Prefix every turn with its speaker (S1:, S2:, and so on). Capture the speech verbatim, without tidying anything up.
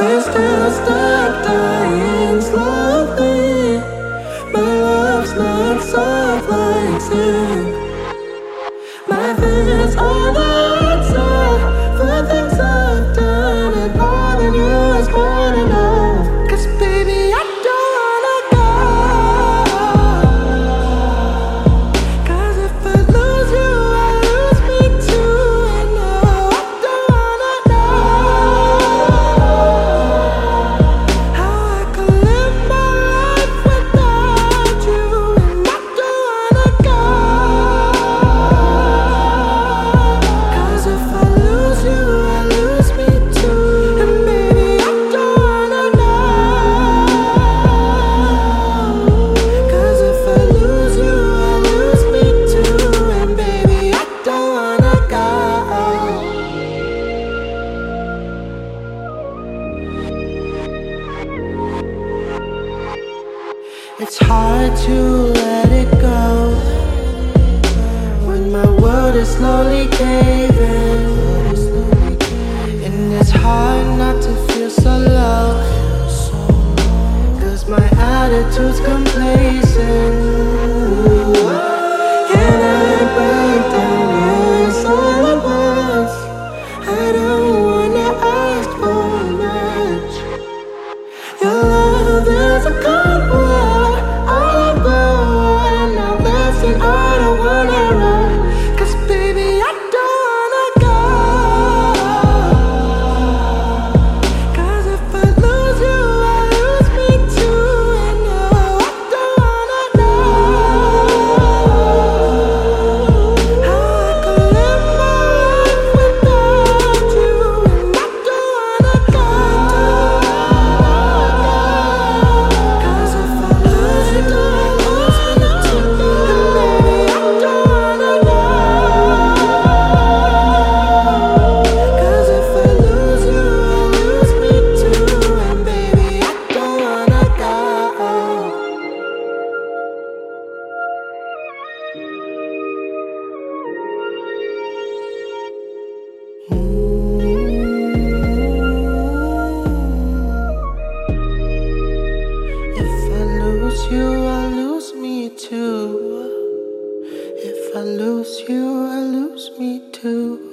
S1: We're still stuck dying slowly. My love's not soft like sin. My fears are the answer for things I've done, and loving you is more enough. 'Cause baby, I don't wanna go. 'Cause if I lose you, I lose me too. And no, I don't wanna know how I could live my life without you. And I don't wanna go. 'Cause if I lose you, I lose me too. And baby, I don't wanna know. 'Cause if I lose you, I lose me too. And baby, I don't wanna go. It's hard to let it go when my world is slowly caving, and it's hard not to feel so low, 'cause my attitude's complacent. Can I break down this all at once? I don't wanna ask for much. Your love is a cold war, all I go, and now listen, I don't wanna run. 'Cause baby, I don't wanna go. 'Cause if I lose you, I lose me too. And no, I don't wanna know how I could live my life without you. And I don't wanna go. 'Cause if I lose you, I lose me too. And baby, I don't wanna know. 'Cause if I lose you, I lose me too. And baby, I don't wanna go. If I lose you, I lose me too. If I lose you, I lose me too.